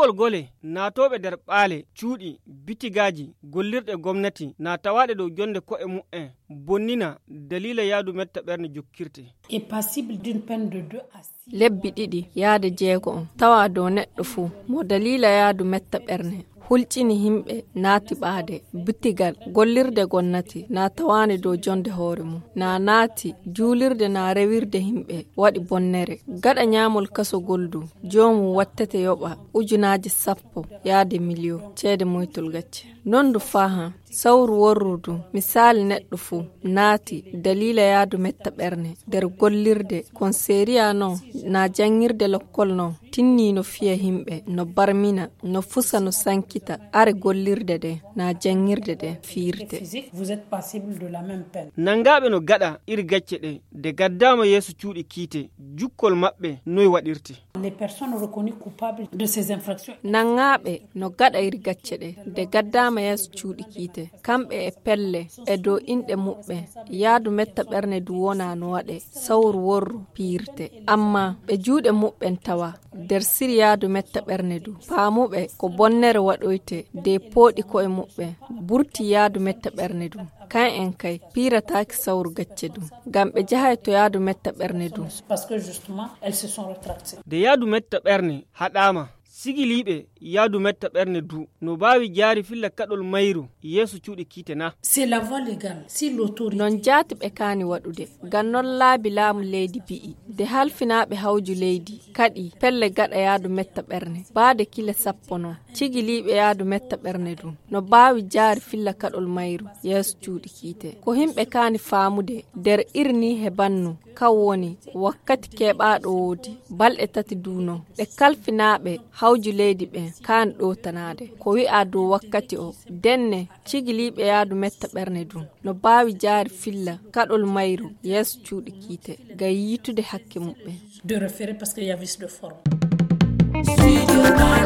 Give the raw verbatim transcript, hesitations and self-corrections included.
gongol gole natoɓe nder ɓaale cuuɗi bitigaji gollirɗe gomnati na tawaɗe dow jonde ko'e mu'en bonnina dalila yaadu metta ɓernde jokkirte est passible d'une peine de deux à six lebbi ɗiɗi yaade jeego on tawa dow neɗɗo fuu mo dalila yaadu metta ɓernde hulcini himɓe naati ɓaade bittigal gollirde gonnati na tawani dow jonde hoore mum na naati juulirde na rewirde himɓe waɗi bonnere gaɗa ñaamol kaso goldu joomum wattete yoɓa ujunaji sappo yaade million ceede moytol gacce non du faha sawru worrudu misali neɗɗo fuu naati dalila yaadu metta ɓerne nder gollirde kon sériya non na jangirde lokkol non tinni no fiya himɓe no barmina no fusa no sankita are gollirde de na jangirde de fiirte vous êtes passible de la même peine nangaɓe no gaɗa iri gacce ɗe de gaddama yeeso cuuɗi kiite jukkol maɓɓe noy waɗirte les personnes reconnues coupables de ces infractions nangaɓe no gaɗa iri gacce ɗe de gaddama yeeso cuuɗi kiite kamɓe e pelle e dow inɗe muɓɓe yaadu metta ɓerne du wona no waɗe sawru worru piirte amma ɓe juuɗe muɓɓen tawa nder siri yaadu metta ɓerne du paamuɓe ko bonnere waɗoyte de pooɗi koye muɓɓe burti yaadu metta ɓerne du kan en kay piirataki sawru gacce du ngam ɓe jahay to yaadu metta ɓerne du parce que justement elles se sont rétractées de yaadu metta ɓerne haɗama sigiliɓe yaadu metta ɓerne du no bawi jaari filla kaɗol mayru yeeso cuuɗi kiite na c'est la voie légale si l'autorité non jaati ɓe kaani waɗude ngam non laabi laamu leydi bi'i de halfinaɓe hawju leydi kaɗi pelle gaɗa yaadu metta ɓerne baade kile sappo non cigiliɓe yaadu metta ɓerne du no bawi jaari filla kaɗol mayru yeeso cuuɗi kiite ko himɓe kaani faamude nder irni he bannu kan woni wakkati keɓaɗo woodi balɗe tati duuno ɓe kalfinaɓe hawju leydi ɓen kan ɗotanade ko wi'a dow wakkati o denne cigiliɓe yaadu metta ɓerne du no bawi jaari filla kaɗol mayru yeeso cuuɗi kiite gam yitude hakke muɓɓe de référer parce qu'il y a vice de forme.